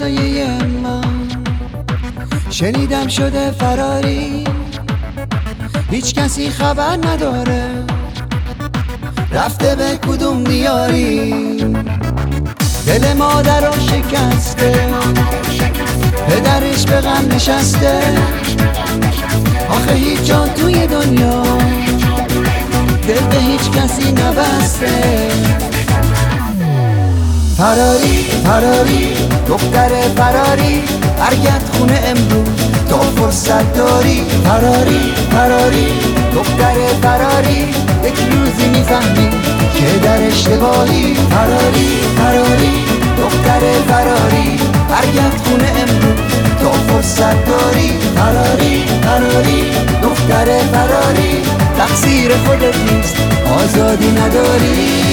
همسایه ما شنیدم شده فراری، هیچ کسی خبر نداره رفته به کدوم دیاری. دل مادر رو شکسته، پدرش به غم نشسته، آخه هیچ جا توی دنیا دل به هیچ کسی نبسته. فراری فراری دختر فراری، برگرد خونه امروز تا فرصت داری. فراری فراری دختر فراری، یک روزی میفهمی که در اشتباهی. فراری فراری دختر فراری، برگرد خونه امروز تا فرصت داری. فراری فراری دختر فراری، تقصیر خودت نیست، آزادی نداری.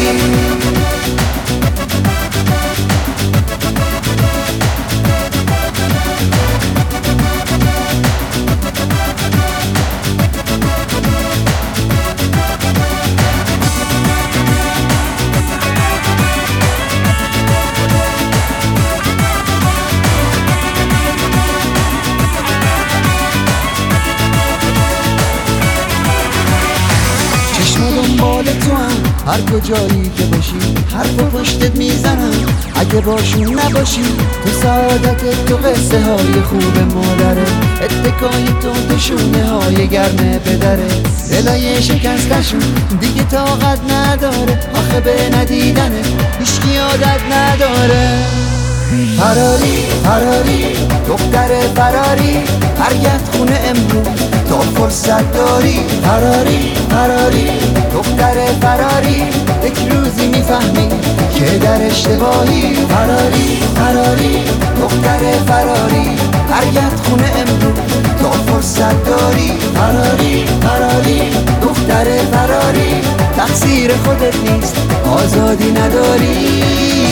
دنبال تو هم هر کجایی که باشی، حرف پشتت میزنم اگه باشون نباشی. تو سعادت تو قصه های خوب مادره، اتکای تو شونه های گرم پدره. دلای شکستشون دیگه طاقت نداره، آخه به ندیدنه هیچکی عادت نداره. فراری فراری دختر فراری، برگرد خونه امروز تا فرصت داری. فراری فراری دختر فراری، یک روزی میفهمی که در اشتباهی. فراری فراری دختر فراری، برگرد خونه امروز تا فرصت داری. فراری فراری دختر فراری، تقصیر خودت نیست، آزادی نداری.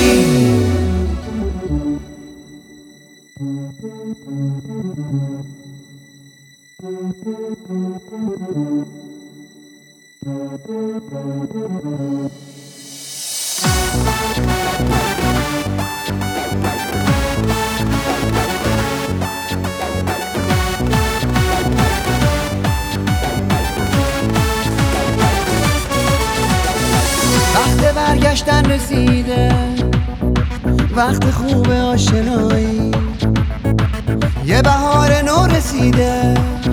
وقت برگشتن رسیده، وقت خوب آشنایی، یه بهار نو رسیده،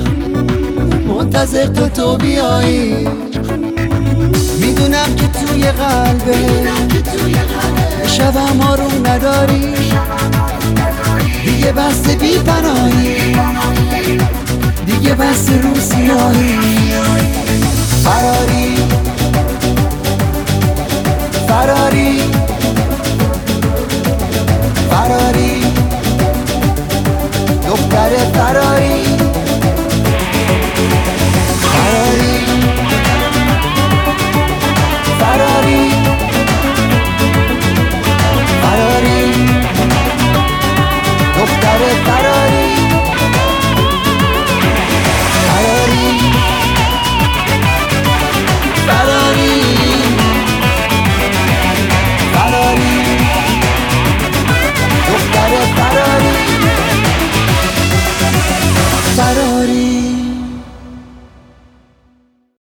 منتظر تو بیایی. میدونم که توی قلبه شبم آروم نداری، دیگه بس بی پناهی، دیگه بس رو سیاهی. فراری فراری